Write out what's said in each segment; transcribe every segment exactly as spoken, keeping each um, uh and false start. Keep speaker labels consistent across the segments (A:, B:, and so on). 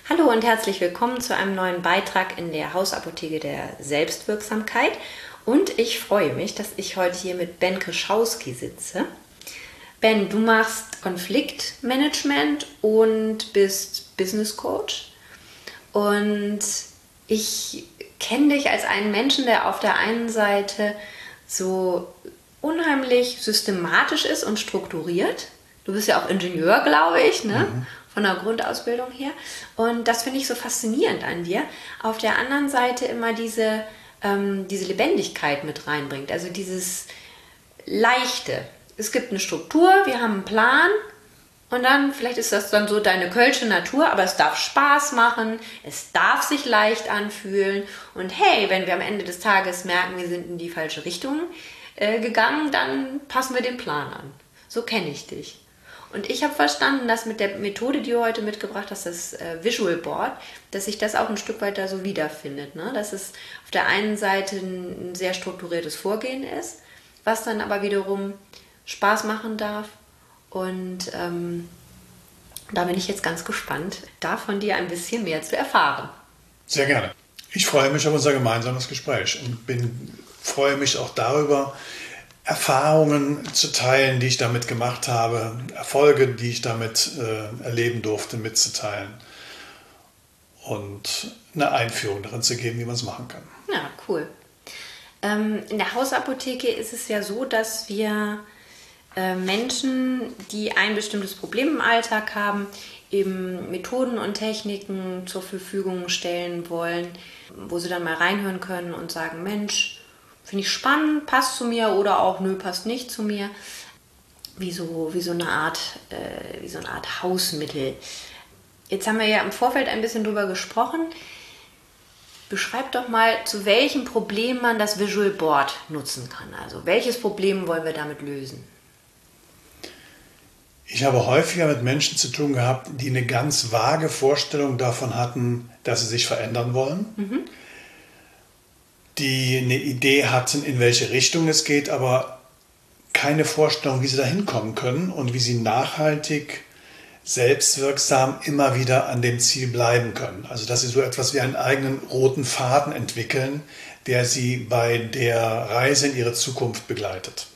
A: Hallo und herzlich willkommen zu einem neuen Beitrag in der Hausapotheke der Selbstwirksamkeit. Und ich freue mich, dass ich heute hier mit Ben Krischowski sitze. Ben, du machst Konfliktmanagement und bist Business Coach. Und ich kenne dich als einen Menschen, der auf der einen Seite so unheimlich systematisch ist und strukturiert. Du bist ja auch Ingenieur, glaube ich, ne? Mhm. Von der Grundausbildung her. Und das finde ich so faszinierend an dir. Auf der anderen Seite immer diese, ähm, diese Lebendigkeit mit reinbringt. Also dieses Leichte. Es gibt eine Struktur, wir haben einen Plan und dann, vielleicht ist das dann so deine kölsche Natur, aber es darf Spaß machen, es darf sich leicht anfühlen. Und hey, wenn wir am Ende des Tages merken, wir sind in die falsche Richtung äh, gegangen, dann passen wir den Plan an. So kenne ich dich. Und ich habe verstanden, dass mit der Methode, die du heute mitgebracht hast, das äh, Visual Board, dass sich das auch ein Stück weit da so wiederfindet. Ne? Dass es auf der einen Seite ein, ein sehr strukturiertes Vorgehen ist, was dann aber wiederum Spaß machen darf. Und ähm, da bin ich jetzt ganz gespannt, da von dir ein bisschen mehr zu erfahren.
B: Sehr gerne. Ich freue mich auf unser gemeinsames Gespräch und bin, freue mich auch darüber, Erfahrungen zu teilen, die ich damit gemacht habe, Erfolge, die ich damit äh, erleben durfte, mitzuteilen und eine Einführung darin zu geben, wie man es machen kann.
A: Ja, cool. Ähm, in der Hausapotheke ist es ja so, dass wir äh, Menschen, die ein bestimmtes Problem im Alltag haben, eben Methoden und Techniken zur Verfügung stellen wollen, wo sie dann mal reinhören können und sagen, Mensch, finde ich spannend, passt zu mir oder auch, nö, passt nicht zu mir. Wie so, wie so eine Art, äh, wie so eine Art Hausmittel. Jetzt haben wir ja im Vorfeld ein bisschen drüber gesprochen. Beschreib doch mal, zu welchem Problem man das Visual Board nutzen kann. Also welches Problem wollen wir damit lösen?
B: Ich habe häufiger mit Menschen zu tun gehabt, die eine ganz vage Vorstellung davon hatten, dass sie sich verändern wollen. Mhm. Die eine Idee hatten, in welche Richtung es geht, aber keine Vorstellung, wie sie da hinkommen können und wie sie nachhaltig, selbstwirksam immer wieder an dem Ziel bleiben können. Also dass sie so etwas wie einen eigenen roten Faden entwickeln, der sie bei der Reise in ihre Zukunft begleitet.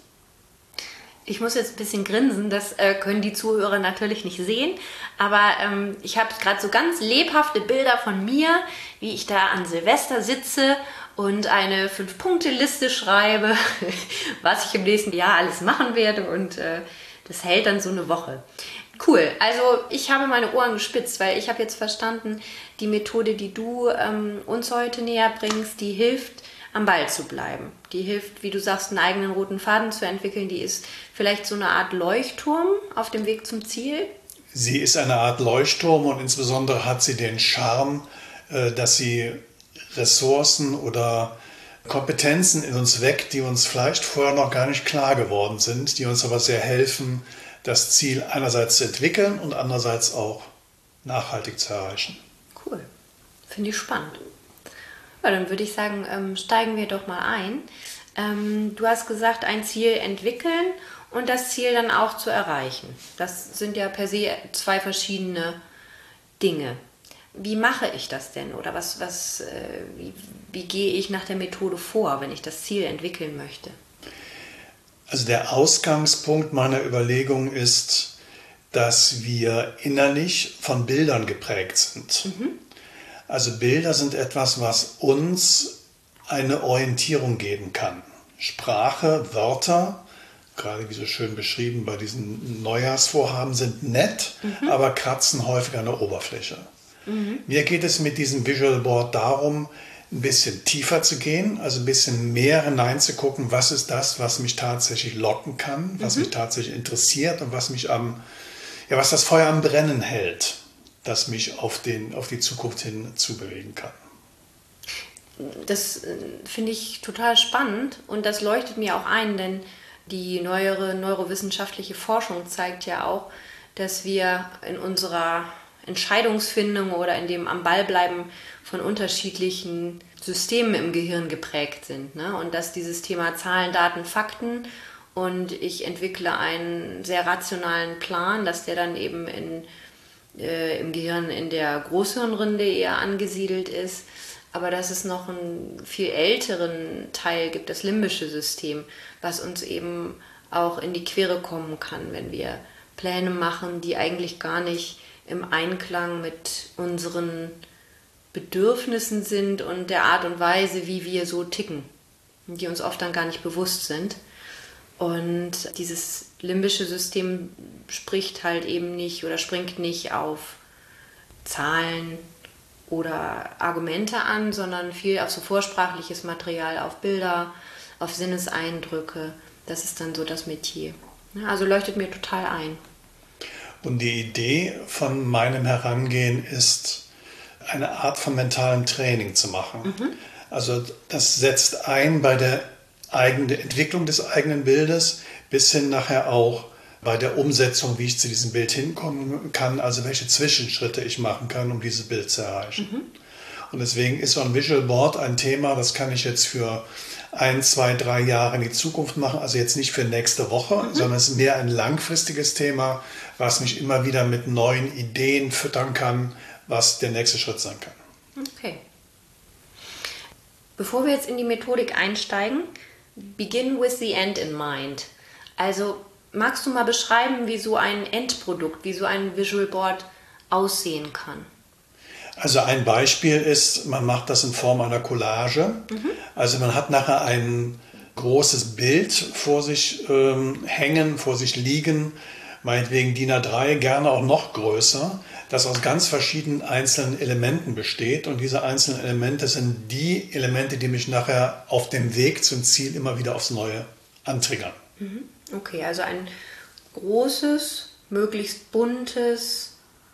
A: Ich muss jetzt ein bisschen grinsen, das äh, können die Zuhörer natürlich nicht sehen, aber ähm, ich habe gerade so ganz lebhafte Bilder von mir, wie ich da an Silvester sitze und eine Fünf-Punkte-Liste schreibe, was ich im nächsten Jahr alles machen werde, und äh, das hält dann so eine Woche. Cool, also ich habe meine Ohren gespitzt, weil ich habe jetzt verstanden, die Methode, die du ähm, uns heute näher bringst, die hilft, am Ball zu bleiben. Die hilft, wie du sagst, einen eigenen roten Faden zu entwickeln. Die ist vielleicht so eine Art Leuchtturm auf dem Weg zum Ziel.
B: Sie ist eine Art Leuchtturm und insbesondere hat sie den Charme, dass sie Ressourcen oder Kompetenzen in uns weckt, die uns vielleicht vorher noch gar nicht klar geworden sind, die uns aber sehr helfen, das Ziel einerseits zu entwickeln und andererseits auch nachhaltig zu erreichen.
A: Cool, finde ich spannend. Ja, dann würde ich sagen, ähm, steigen wir doch mal ein. Ähm, du hast gesagt, ein Ziel entwickeln und das Ziel dann auch zu erreichen. Das sind ja per se zwei verschiedene Dinge. Wie mache ich das denn? Oder was, was, äh, wie, wie gehe ich nach der Methode vor, wenn ich das Ziel entwickeln möchte?
B: Also der Ausgangspunkt meiner Überlegung ist, dass wir innerlich von Bildern geprägt sind. Mhm. Also Bilder sind etwas, was uns eine Orientierung geben kann. Sprache, Wörter, gerade wie so schön beschrieben bei diesen Neujahrsvorhaben, sind nett, mhm. aber kratzen häufig an der Oberfläche. Mhm. Mir geht es mit diesem Visual Board darum, ein bisschen tiefer zu gehen, also ein bisschen mehr hineinzugucken, was ist das, was mich tatsächlich locken kann, was mhm. mich tatsächlich interessiert und was mich am, ja, was das Feuer am Brennen hält, das mich auf, den, auf die Zukunft hin zubewegen kann.
A: Das finde ich total spannend und das leuchtet mir auch ein, denn die neuere neurowissenschaftliche Forschung zeigt ja auch, dass wir in unserer Entscheidungsfindung oder in dem am Ball bleiben von unterschiedlichen Systemen im Gehirn geprägt sind, ne? Und dass dieses Thema Zahlen, Daten, Fakten und ich entwickle einen sehr rationalen Plan, dass der dann eben in äh, im Gehirn in der Großhirnrinde eher angesiedelt ist, aber dass es noch einen viel älteren Teil gibt, das limbische System, was uns eben auch in die Quere kommen kann, wenn wir Pläne machen, die eigentlich gar nicht im Einklang mit unseren Bedürfnissen sind und der Art und Weise, wie wir so ticken, die uns oft dann gar nicht bewusst sind. Und dieses limbische System spricht halt eben nicht oder springt nicht auf Zahlen oder Argumente an, sondern viel auf so vorsprachliches Material, auf Bilder, auf Sinneseindrücke. Das ist dann so das Metier. Also leuchtet mir total ein.
B: Und die Idee von meinem Herangehen ist, eine Art von mentalem Training zu machen. Mhm. Also das setzt ein bei der eigenen Entwicklung des eigenen Bildes bis hin nachher auch bei der Umsetzung, wie ich zu diesem Bild hinkommen kann, also welche Zwischenschritte ich machen kann, um dieses Bild zu erreichen. Mhm. Und deswegen ist so ein Visual Board ein Thema, das kann ich jetzt für ein, zwei, drei Jahre in die Zukunft machen, also jetzt nicht für nächste Woche, mhm. sondern es ist mehr ein langfristiges Thema, was mich immer wieder mit neuen Ideen füttern kann, was der nächste Schritt sein kann.
A: Okay. Bevor wir jetzt in die Methodik einsteigen, begin with the end in mind. Also magst du mal beschreiben, wie so ein Endprodukt, wie so ein Visual Board aussehen kann?
B: Also ein Beispiel ist, man macht das in Form einer Collage. Mhm. Also man hat nachher ein großes Bild vor sich ähm, hängen, vor sich liegen, meinetwegen D I N A drei, gerne auch noch größer, das aus ganz verschiedenen einzelnen Elementen besteht. Und diese einzelnen Elemente sind die Elemente, die mich nachher auf dem Weg zum Ziel immer wieder aufs Neue antriggern.
A: Okay, also ein großes, möglichst buntes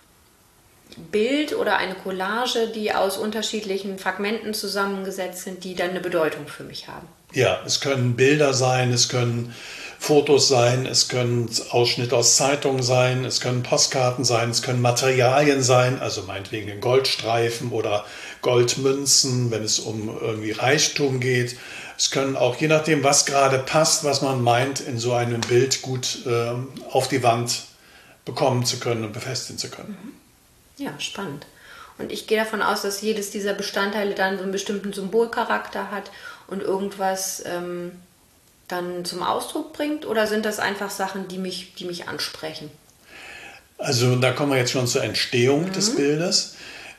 A: Bild oder eine Collage, die aus unterschiedlichen Fragmenten zusammengesetzt sind, die dann eine Bedeutung für mich haben.
B: Ja, es können Bilder sein, es können Fotos sein, es können Ausschnitte aus Zeitungen sein, es können Postkarten sein, es können Materialien sein, also meinetwegen ein Goldstreifen oder Goldmünzen, wenn es um irgendwie Reichtum geht. Es können auch, je nachdem, was gerade passt, was man meint, in so einem Bild gut äh, auf die Wand bekommen zu können und befestigen zu können.
A: Ja, spannend. Und ich gehe davon aus, dass jedes dieser Bestandteile dann so einen bestimmten Symbolcharakter hat und irgendwas ähm, dann zum Ausdruck bringt? Oder sind das einfach Sachen, die mich, die mich ansprechen?
B: Also da kommen wir jetzt schon zur Entstehung mhm. des Bildes.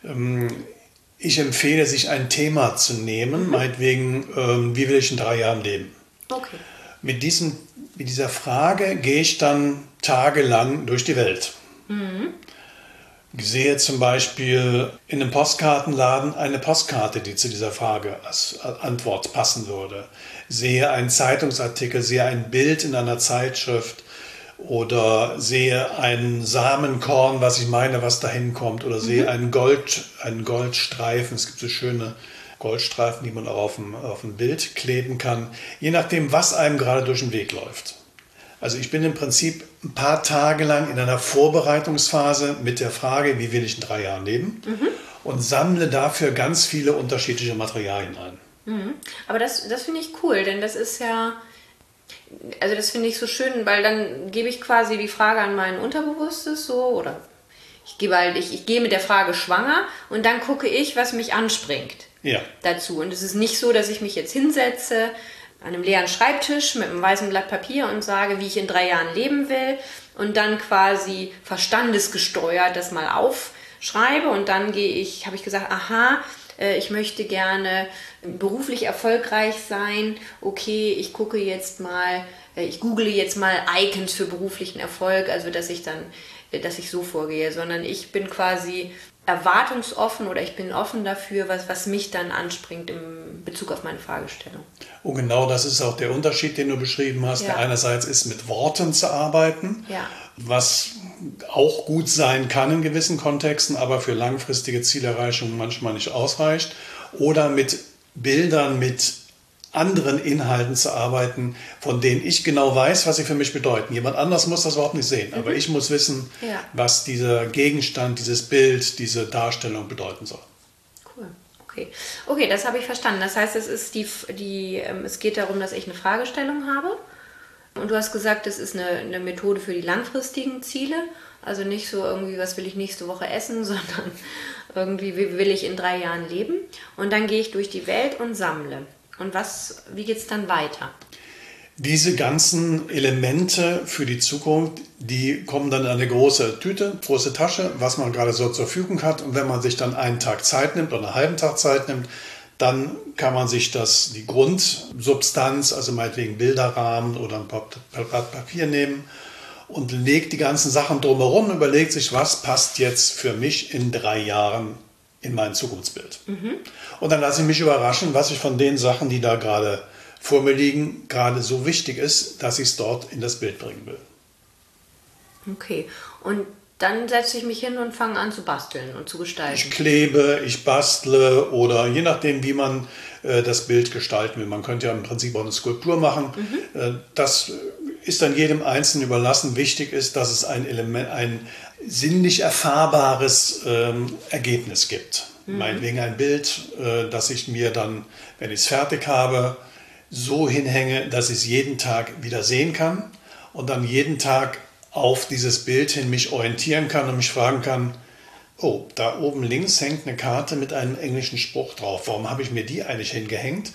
B: Ich empfehle, sich ein Thema zu nehmen, mhm. meinetwegen, wie will ich in drei Jahren leben?
A: Okay.
B: Mit, diesem, mit dieser Frage gehe ich dann tagelang durch die Welt. Mhm. Ich sehe zum Beispiel in einem Postkartenladen eine Postkarte, die zu dieser Frage als Antwort passen würde. Sehe einen Zeitungsartikel, sehe ein Bild in einer Zeitschrift oder sehe ein Samenkorn, was ich meine, was dahin kommt, oder sehe mhm. einen, Gold, einen Goldstreifen. Es gibt so schöne Goldstreifen, die man auch auf dem, auf dem Bild kleben kann, je nachdem, was einem gerade durch den Weg läuft. Also ich bin im Prinzip ein paar Tage lang in einer Vorbereitungsphase mit der Frage, wie will ich in drei Jahren leben, mhm. und sammle dafür ganz viele unterschiedliche Materialien ein.
A: Mhm. Aber das, das finde ich cool, denn das ist ja, also das finde ich so schön, weil dann gebe ich quasi die Frage an mein Unterbewusstes so, oder ich gebe halt, ich, ich gehe mit der Frage schwanger und dann gucke ich, was mich anspringt
B: ja.
A: dazu. Und es ist nicht so, dass ich mich jetzt hinsetze an einem leeren Schreibtisch mit einem weißen Blatt Papier und sage, wie ich in drei Jahren leben will und dann quasi verstandesgesteuert das mal aufschreibe und dann gehe ich, habe ich gesagt, aha, ich möchte gerne beruflich erfolgreich sein, okay, ich gucke jetzt mal, ich google jetzt mal Icons für beruflichen Erfolg, also dass ich dann, dass ich so vorgehe, sondern ich bin quasi erwartungsoffen oder ich bin offen dafür, was, was mich dann anspringt im Bezug auf meine Fragestellung.
B: Und genau das ist auch der Unterschied, den du beschrieben hast. Ja. Der einerseits ist, mit Worten zu arbeiten,
A: ja.
B: was auch gut sein kann in gewissen Kontexten, aber für langfristige Zielerreichung manchmal nicht ausreicht. Oder mit Bildern, mit anderen Inhalten zu arbeiten, von denen ich genau weiß, was sie für mich bedeuten. Jemand anders muss das überhaupt nicht sehen, mhm. aber ich muss wissen,
A: ja.
B: was dieser Gegenstand, dieses Bild, diese Darstellung bedeuten soll.
A: Cool, okay. Okay, das habe ich verstanden. Das heißt, es ist die, die, ähm, es geht darum, dass ich eine Fragestellung habe Und du hast gesagt, das ist eine, eine Methode für die langfristigen Ziele. Also nicht so irgendwie, was will ich nächste Woche essen, sondern irgendwie, wie will ich in drei Jahren leben. Und dann gehe ich durch die Welt und sammle. Und was, wie geht es dann weiter?
B: Diese ganzen Elemente für die Zukunft, die kommen dann in eine große Tüte, große Tasche, was man gerade so zur Verfügung hat. Und wenn man sich dann einen Tag Zeit nimmt oder einen halben Tag Zeit nimmt, dann kann man sich das, die Grundsubstanz, also meinetwegen Bilderrahmen oder ein Blatt Papier nehmen und legt die ganzen Sachen drumherum und überlegt sich, was passt jetzt für mich in drei Jahren in mein Zukunftsbild. Mhm. Und dann lasse ich mich überraschen, was ich von den Sachen, die da gerade vor mir liegen, gerade so wichtig ist, dass ich es dort in das Bild bringen will.
A: Okay, und dann setze ich mich hin und fange an zu basteln und zu gestalten.
B: Ich klebe, ich bastle oder je nachdem, wie man äh, das Bild gestalten will. Man könnte ja im Prinzip auch eine Skulptur machen. Mhm. Äh, das ist dann jedem Einzelnen überlassen. Wichtig ist, dass es ein Element, ein sinnlich erfahrbares ähm, Ergebnis gibt. Mhm. Meinetwegen ein Bild, äh, das ich mir dann, wenn ich es fertig habe, so hinhänge, dass ich es jeden Tag wieder sehen kann und dann jeden Tag auf dieses Bild hin mich orientieren kann und mich fragen kann, oh, da oben links hängt eine Karte mit einem englischen Spruch drauf. Warum habe ich mir die eigentlich hingehängt?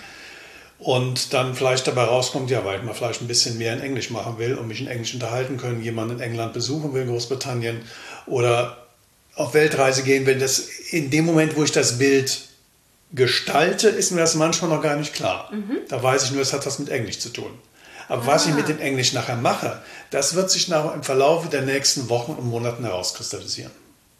B: Und dann vielleicht dabei rauskommt, ja, weil ich mal vielleicht ein bisschen mehr in Englisch machen will und mich in Englisch unterhalten können, jemanden in England besuchen will, Großbritannien, oder auf Weltreise gehen will. Das, in dem Moment, wo ich das Bild gestalte, ist mir das manchmal noch gar nicht klar. Mhm. Da weiß ich nur, es hat was mit Englisch zu tun. Aber ah. was ich mit dem Englisch nachher mache, das wird sich nach, im Verlauf der nächsten Wochen und Monaten herauskristallisieren.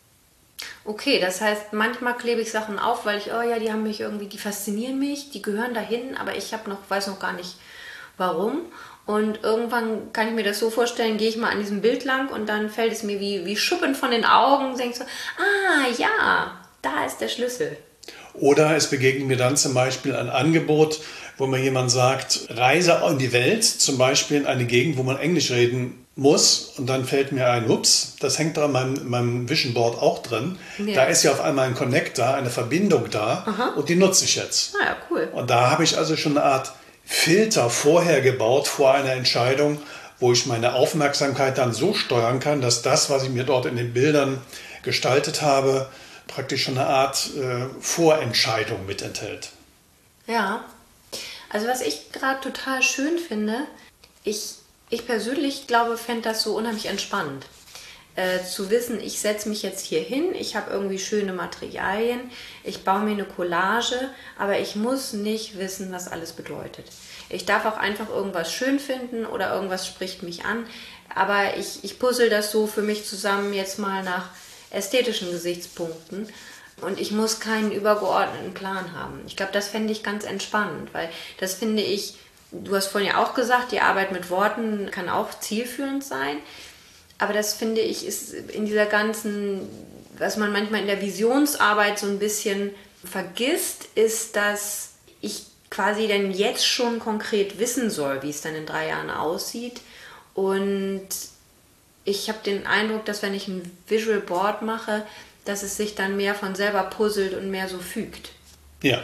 A: Okay, das heißt, manchmal klebe ich Sachen auf, weil ich, oh ja, die haben mich irgendwie, die faszinieren mich, die gehören dahin, aber ich habe noch, weiß noch gar nicht, warum. Und irgendwann kann ich mir das so vorstellen, gehe ich mal an diesem Bild lang und dann fällt es mir wie, wie Schuppen von den Augen, denke so, ah ja, da ist der Schlüssel.
B: Oder es begegnet mir dann zum Beispiel ein Angebot, wo mir jemand sagt, reise in die Welt, zum Beispiel in eine Gegend, wo man Englisch reden muss. Und dann fällt mir ein, ups, das hängt da in meinem, meinem Vision Board auch drin. Ja. Da ist ja auf einmal ein Connect da, eine Verbindung da. Aha. Und die nutze ich jetzt.
A: Ah ja, cool.
B: Und da habe ich also schon eine Art Filter vorher gebaut, vor einer Entscheidung, wo ich meine Aufmerksamkeit dann so steuern kann, dass das, was ich mir dort in den Bildern gestaltet habe, praktisch schon eine Art äh, Vorentscheidung mit enthält.
A: Ja, also was ich gerade total schön finde, ich, ich persönlich glaube, fände das so unheimlich entspannend. Äh, zu wissen, ich setze mich jetzt hier hin, ich habe irgendwie schöne Materialien, ich baue mir eine Collage, aber ich muss nicht wissen, was alles bedeutet. Ich darf auch einfach irgendwas schön finden oder irgendwas spricht mich an, aber ich, ich puzzle das so für mich zusammen jetzt mal nach ästhetischen Gesichtspunkten und ich muss keinen übergeordneten Plan haben. Ich glaube, das fände ich ganz entspannend, weil das finde ich, du hast vorhin ja auch gesagt, die Arbeit mit Worten kann auch zielführend sein, aber das finde ich ist in dieser ganzen, was man manchmal in der Visionsarbeit so ein bisschen vergisst, ist, dass ich quasi dann jetzt schon konkret wissen soll, wie es dann in drei Jahren aussieht und ich habe den Eindruck, dass wenn ich ein Visual Board mache, dass es sich dann mehr von selber puzzelt und mehr so fügt.
B: Ja.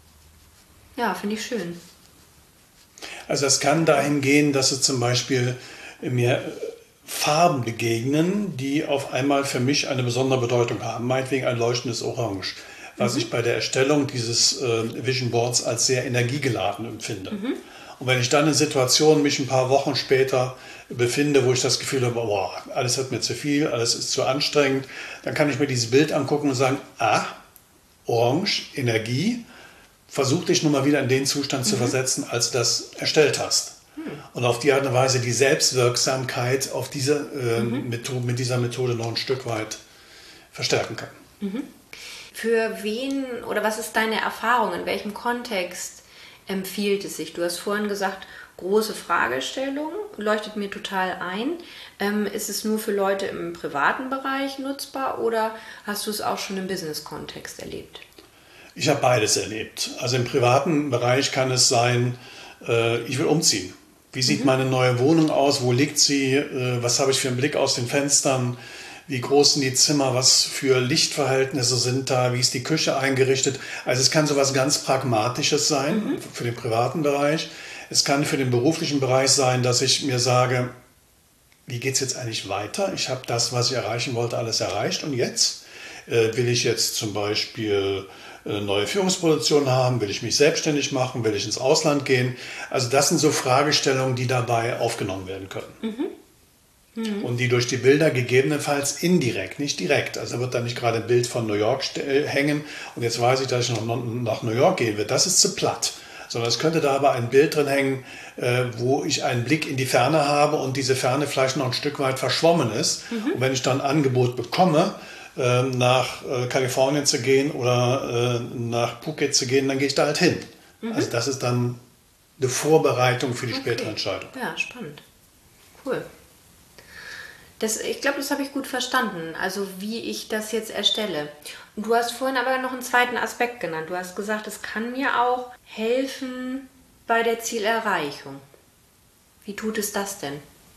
A: Ja, finde ich schön.
B: Also es kann dahin gehen, dass es zum Beispiel mir Farben begegnen, die auf einmal für mich eine besondere Bedeutung haben. Meinetwegen ein leuchtendes Orange, was mhm. ich bei der Erstellung dieses äh, Vision Boards als sehr energiegeladen empfinde. Mhm. Und wenn ich dann in Situationen mich ein paar Wochen später befinde, wo ich das Gefühl habe, boah, alles wird mir zu viel, alles ist zu anstrengend, dann kann ich mir dieses Bild angucken und sagen, ah, Orange, Energie, versuch dich nun mal wieder in den Zustand mhm. zu versetzen, als du das erstellt hast. Mhm. Und auf die Art und Weise die Selbstwirksamkeit auf diese, äh, mhm. Methode, mit dieser Methode noch ein Stück weit verstärken kann.
A: Mhm. Für wen oder was ist deine Erfahrung, in welchem Kontext empfiehlt es sich? Du hast vorhin gesagt, große Fragestellung, leuchtet mir total ein. Ähm, ist es nur für Leute im privaten Bereich nutzbar oder hast du es auch schon im Business-Kontext erlebt?
B: Ich habe beides erlebt. Also im privaten Bereich kann es sein, äh, ich will umziehen. Wie sieht mhm. meine neue Wohnung aus? Wo liegt sie? Äh, was habe ich für einen Blick aus den Fenstern? Wie groß sind die Zimmer? Was für Lichtverhältnisse sind da? Wie ist die Küche eingerichtet? Also es kann sowas ganz Pragmatisches sein mhm. für den privaten Bereich. Es kann für den beruflichen Bereich sein, dass ich mir sage, wie geht es jetzt eigentlich weiter? Ich habe das, was ich erreichen wollte, alles erreicht. Und jetzt? Äh, will ich jetzt zum Beispiel eine neue Führungsposition haben? Will ich mich selbstständig machen? Will ich ins Ausland gehen? Also das sind so Fragestellungen, die dabei aufgenommen werden können. Mhm. Mhm. Und die durch die Bilder gegebenenfalls indirekt, nicht direkt. Also wird da nicht gerade ein Bild von New York hängen und jetzt weiß ich, dass ich noch nach New York gehen will. Das ist zu platt. Sondern es könnte da aber ein Bild drin hängen, äh, wo ich einen Blick in die Ferne habe und diese Ferne vielleicht noch ein Stück weit verschwommen ist. Mhm. Und wenn ich dann ein Angebot bekomme, äh, nach äh, Kalifornien zu gehen oder äh, nach Phuket zu gehen, dann gehe ich da halt hin. Mhm. Also das ist dann eine Vorbereitung für die okay. spätere Entscheidung.
A: Ja, spannend. Cool. Das, ich glaube, das habe ich gut verstanden, also wie ich das jetzt erstelle. Und du hast vorhin aber noch einen zweiten Aspekt genannt. Du hast gesagt, es kann mir auch helfen bei der Zielerreichung. Wie tut es das denn?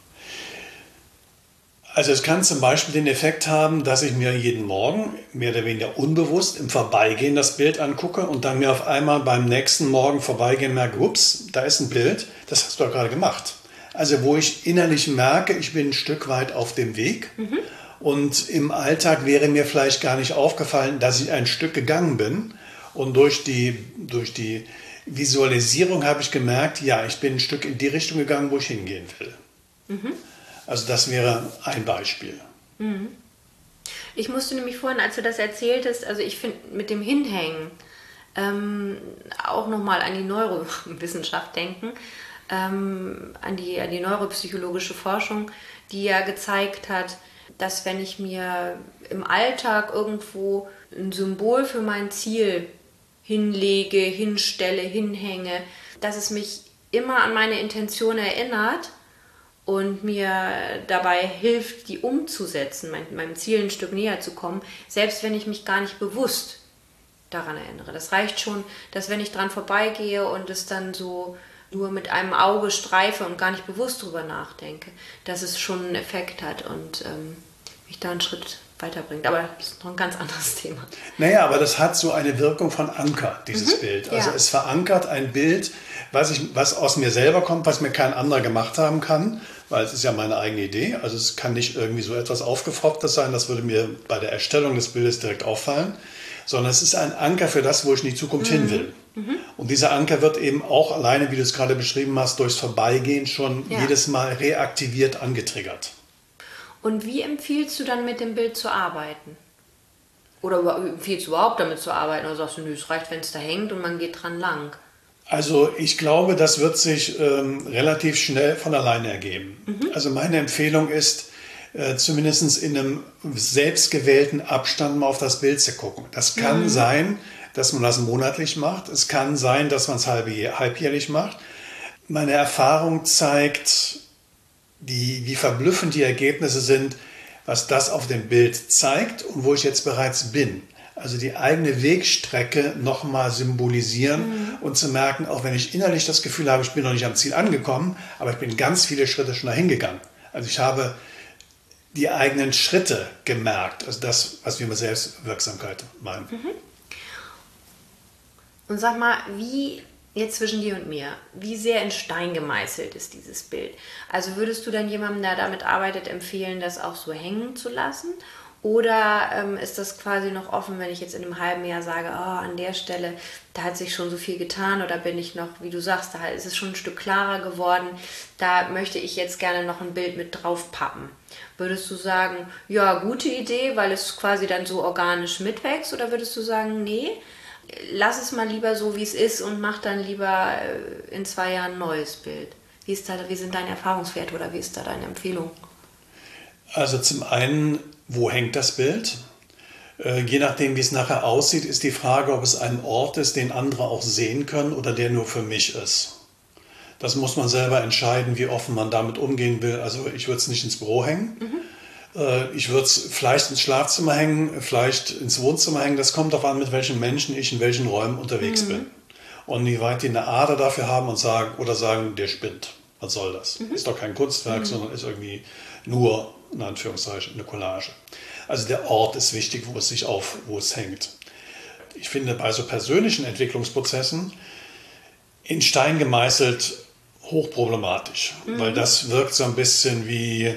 B: Also es kann zum Beispiel den Effekt haben, dass ich mir jeden Morgen mehr oder weniger unbewusst im Vorbeigehen das Bild angucke und dann mir auf einmal beim nächsten Morgen vorbeigehen merke, ups, da ist ein Bild, das hast du doch gerade gemacht. Also wo ich innerlich merke, ich bin ein Stück weit auf dem Weg mhm. und im Alltag wäre mir vielleicht gar nicht aufgefallen, dass ich ein Stück gegangen bin. Und durch die, durch die Visualisierung habe ich gemerkt, ja, ich bin ein Stück in die Richtung gegangen, wo ich hingehen will. Mhm. Also das wäre ein Beispiel.
A: Mhm. Ich musste nämlich vorhin, als du das erzähltest, also ich finde mit dem Hinhängen ähm, auch nochmal an die Neurowissenschaft denken. Ähm, an die, an die neuropsychologische Forschung, die ja gezeigt hat, dass wenn ich mir im Alltag irgendwo ein Symbol für mein Ziel hinlege, hinstelle, hinhänge, dass es mich immer an meine Intention erinnert und mir dabei hilft, die umzusetzen, mein, meinem Ziel ein Stück näher zu kommen, selbst wenn ich mich gar nicht bewusst daran erinnere. Das reicht schon, dass wenn ich dran vorbeigehe und es dann so nur mit einem Auge streife und gar nicht bewusst drüber nachdenke, dass es schon einen Effekt hat und ähm, mich da einen Schritt weiterbringt. Aber das ist noch ein ganz anderes Thema.
B: Naja, aber das hat so eine Wirkung von Anker, dieses mhm, Bild. Also ja. Es verankert ein Bild, was, ich, was aus mir selber kommt, was mir kein anderer gemacht haben kann, weil es ist ja meine eigene Idee. Also es kann nicht irgendwie so etwas Aufgefropftes sein, das würde mir bei der Erstellung des Bildes direkt auffallen, sondern es ist ein Anker für das, wo ich in die Zukunft mhm. hin will. Mhm. Und dieser Anker wird eben auch alleine, wie du es gerade beschrieben hast, durchs Vorbeigehen schon ja. jedes Mal reaktiviert angetriggert.
A: Und wie empfiehlst du dann mit dem Bild zu arbeiten? Oder empfiehlst du überhaupt damit zu arbeiten? Oder sagst du, nö, es reicht, wenn es da hängt und man geht dran lang?
B: Also ich glaube, das wird sich ähm, relativ schnell von alleine ergeben. Mhm. Also meine Empfehlung ist, äh, zumindest in einem selbstgewählten Abstand mal auf das Bild zu gucken. Das kann mhm. sein, dass man das monatlich macht. Es kann sein, dass man es halbjährlich macht. Meine Erfahrung zeigt, die, wie verblüffend die Ergebnisse sind, was das auf dem Bild zeigt und wo ich jetzt bereits bin. Also die eigene Wegstrecke nochmal symbolisieren mhm. und zu merken, auch wenn ich innerlich das Gefühl habe, ich bin noch nicht am Ziel angekommen, aber ich bin ganz viele Schritte schon dahin gegangen. Also ich habe die eigenen Schritte gemerkt, also das, was wir mit Selbstwirksamkeit meinen. Mhm.
A: Und sag mal, wie, jetzt zwischen dir und mir, wie sehr in Stein gemeißelt ist dieses Bild? Also würdest du dann jemandem, der damit arbeitet, empfehlen, das auch so hängen zu lassen? Oder ähm, ist das quasi noch offen, wenn ich jetzt in einem halben Jahr sage, oh, an der Stelle, da hat sich schon so viel getan oder bin ich noch, wie du sagst, da ist es schon ein Stück klarer geworden, da möchte ich jetzt gerne noch ein Bild mit drauf pappen. Würdest du sagen, ja, gute Idee, weil es quasi dann so organisch mitwächst? Oder würdest du sagen, nee, lass es mal lieber so, wie es ist und mach dann lieber in zwei Jahren ein neues Bild? Wie, ist da, wie sind deine Erfahrungswerte oder wie ist da deine Empfehlung?
B: Also zum einen, wo hängt das Bild? Äh, je nachdem, wie es nachher aussieht, ist die Frage, ob es ein Ort ist, den andere auch sehen können oder der nur für mich ist. Das muss man selber entscheiden, wie offen man damit umgehen will. Also ich würde es nicht ins Büro hängen. Mhm. Äh, ich würde es vielleicht ins Schlafzimmer hängen, vielleicht ins Wohnzimmer hängen. Das kommt darauf an, mit welchen Menschen ich in welchen Räumen unterwegs mhm. bin. Und wie weit die eine Ader dafür haben und sagen, oder sagen, der spinnt. Was soll das? Mhm. Ist doch kein Kunstwerk, mhm. sondern ist irgendwie nur, in Anführungszeichen, eine Collage. Also der Ort ist wichtig, wo es sich auf, wo es hängt. Ich finde, bei so persönlichen Entwicklungsprozessen in Stein gemeißelt hochproblematisch, mhm. weil das wirkt so ein bisschen wie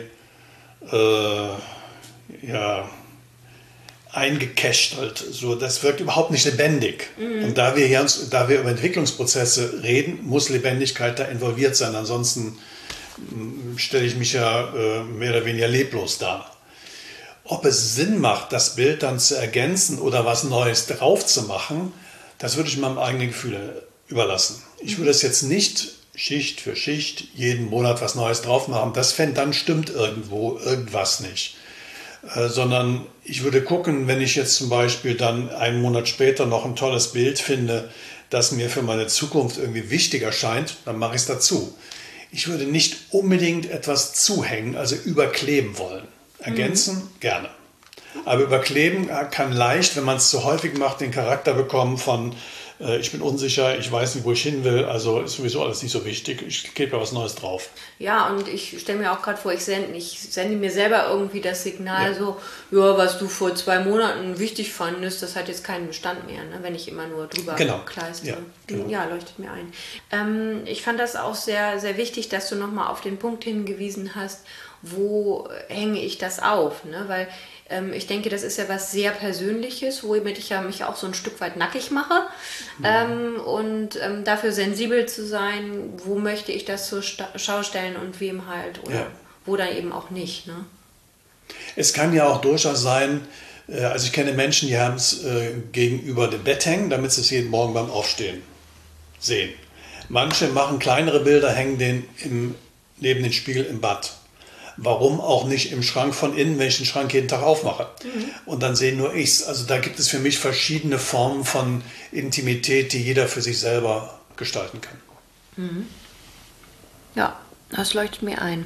B: äh, ja, eingekästelt. So, das wirkt überhaupt nicht lebendig. Mhm. Und da wir, hier, da wir über Entwicklungsprozesse reden, muss Lebendigkeit da involviert sein. Ansonsten mh, stelle ich mich ja äh, mehr oder weniger leblos dar. Ob es Sinn macht, das Bild dann zu ergänzen oder was Neues drauf zu machen, das würde ich meinem eigenen Gefühl überlassen. Ich würde es jetzt nicht Schicht für Schicht jeden Monat was Neues drauf machen. Das fände, dann stimmt irgendwo irgendwas nicht. Äh, sondern ich würde gucken, wenn ich jetzt zum Beispiel dann einen Monat später noch ein tolles Bild finde, das mir für meine Zukunft irgendwie wichtig erscheint, dann mache ich es dazu. Ich würde nicht unbedingt etwas zuhängen, also überkleben wollen. Ergänzen, mhm. gerne. Aber überkleben kann leicht, wenn man es zu häufig macht, den Charakter bekommen von äh, ich bin unsicher, ich weiß nicht, wo ich hin will, also ist sowieso alles nicht so wichtig, ich gebe ja was Neues drauf.
A: Ja, und ich stelle mir auch gerade vor, ich sende, ich sende mir selber irgendwie das Signal ja. so, ja, was du vor zwei Monaten wichtig fandest, das hat jetzt keinen Bestand mehr, ne? Wenn ich immer nur drüber
B: genau.
A: kleiste.
B: Ja, genau.
A: Ja, leuchtet mir ein. Ähm, ich fand das auch sehr, sehr wichtig, dass du nochmal auf den Punkt hingewiesen hast, wo hänge ich das auf, ne? Weil ähm, ich denke, das ist ja was sehr Persönliches, womit ich ja mich auch so ein Stück weit nackig mache. Mhm. Ähm, und ähm, dafür sensibel zu sein, wo möchte ich das zur Sta- Schau stellen und wem halt oder ja. wo dann eben auch nicht. Ne?
B: Es kann ja auch durchaus sein, äh, also ich kenne Menschen, die haben es äh, gegenüber dem Bett hängen, damit sie es jeden Morgen beim Aufstehen sehen. Manche machen kleinere Bilder, hängen den im, neben den Spiegel im Bad. Warum auch nicht im Schrank von innen, wenn ich den Schrank jeden Tag aufmache? Mhm. Und dann sehen nur ich's. Also da gibt es für mich verschiedene Formen von Intimität, die jeder für sich selber gestalten kann.
A: Mhm. Ja, das leuchtet mir ein.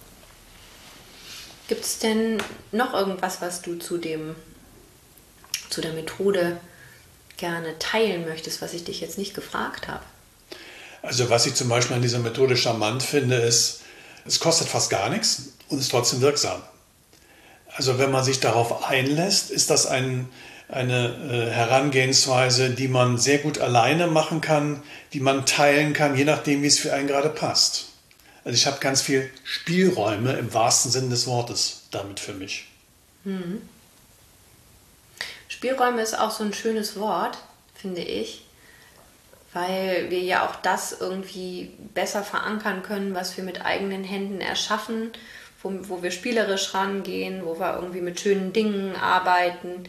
A: Gibt es denn noch irgendwas, was du zu dem, zu der Methode gerne teilen möchtest, was ich dich jetzt nicht gefragt habe?
B: Also was ich zum Beispiel an dieser Methode charmant finde, ist, es kostet fast gar nichts und ist trotzdem wirksam. Also wenn man sich darauf einlässt, ist das ein, eine äh, Herangehensweise, die man sehr gut alleine machen kann, die man teilen kann, je nachdem, wie es für einen gerade passt. Also ich habe ganz viel Spielräume im wahrsten Sinne des Wortes damit für mich.
A: Hm. Spielräume ist auch so ein schönes Wort, finde ich. Weil wir ja auch das irgendwie besser verankern können, was wir mit eigenen Händen erschaffen, wo, wo wir spielerisch rangehen, wo wir irgendwie mit schönen Dingen arbeiten,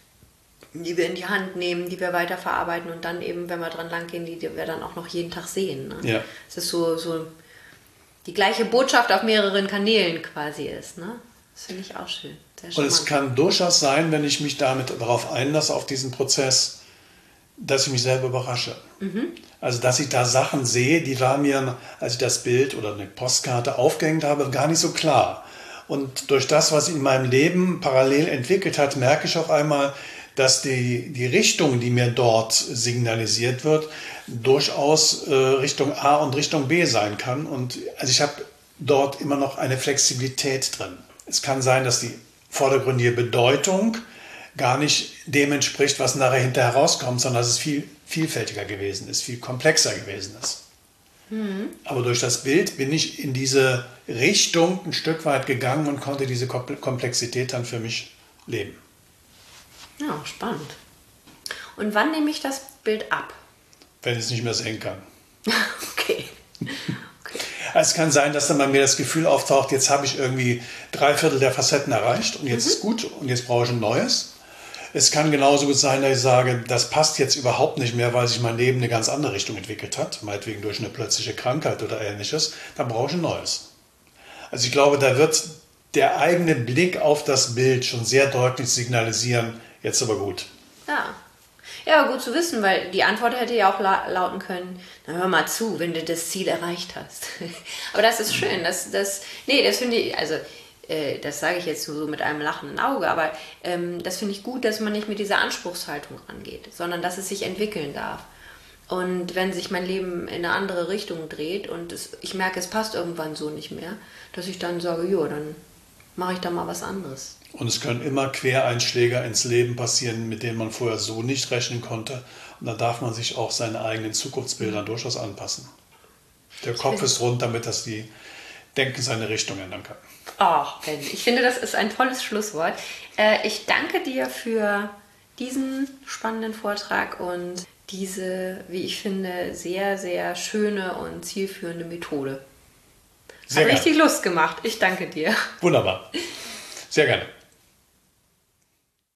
A: die wir in die Hand nehmen, die wir weiterverarbeiten und dann eben, wenn wir dran langgehen, die, die wir dann auch noch jeden Tag sehen. Ne?
B: Ja.
A: Es ist so, so die gleiche Botschaft auf mehreren Kanälen quasi ist. Ne? Das finde ich auch schön. Sehr
B: und es kann durchaus sein, wenn ich mich damit darauf einlasse, auf diesen Prozess, dass ich mich selber überrasche. Mhm. Also, dass ich da Sachen sehe, die waren mir, als ich das Bild oder eine Postkarte aufgehängt habe, gar nicht so klar. Und durch das, was sich in meinem Leben parallel entwickelt hat, merke ich auf einmal, dass die, die Richtung, die mir dort signalisiert wird, durchaus äh, Richtung A und Richtung B sein kann. Und also ich habe dort immer noch eine Flexibilität drin. Es kann sein, dass die vordergründige Bedeutung gar nicht dem entspricht, was nachher hinterher herauskommt, sondern dass es viel vielfältiger gewesen ist, viel komplexer gewesen ist. Mhm. Aber durch das Bild bin ich in diese Richtung ein Stück weit gegangen und konnte diese Komplexität dann für mich leben.
A: Ja, spannend. Und wann nehme ich das Bild ab?
B: Wenn ich es nicht mehr sehen kann.
A: Okay.
B: Okay. Es kann sein, dass dann bei mir das Gefühl auftaucht, jetzt habe ich irgendwie drei Viertel der Facetten erreicht und jetzt mhm. ist gut und jetzt brauche ich ein neues. Es kann genauso gut sein, dass ich sage, das passt jetzt überhaupt nicht mehr, weil sich mein Leben eine ganz andere Richtung entwickelt hat, meinetwegen durch eine plötzliche Krankheit oder ähnliches, dann brauche ich ein neues. Also ich glaube, da wird der eigene Blick auf das Bild schon sehr deutlich signalisieren, jetzt aber gut.
A: Ja. Ja, gut zu wissen, weil die Antwort hätte ja auch la- lauten können, na hör mal zu, wenn du das Ziel erreicht hast. Aber das ist schön, das, das, nee, das finde ich, also äh, das sage ich jetzt so mit einem lachenden Auge, aber ähm, das finde ich gut, dass man nicht mit dieser Anspruchshaltung rangeht, sondern dass es sich entwickeln darf. Und wenn sich mein Leben in eine andere Richtung dreht und es, ich merke, es passt irgendwann so nicht mehr, dass ich dann sage, jo, dann mache ich da mal was anderes.
B: Und es können immer Quereinschläge ins Leben passieren, mit denen man vorher so nicht rechnen konnte. Und da darf man sich auch seine eigenen Zukunftsbilder durchaus anpassen. Der Kopf ist rund, damit das die Denken seine Richtung ändern kann.
A: Ach, Ben, ich finde, das ist ein tolles Schlusswort. Äh, ich danke dir für diesen spannenden Vortrag und diese, wie ich finde, sehr, sehr schöne und zielführende Methode.
B: Sehr
A: Hat
B: gerne.
A: richtig Lust gemacht. Ich danke dir.
B: Wunderbar. Sehr gerne.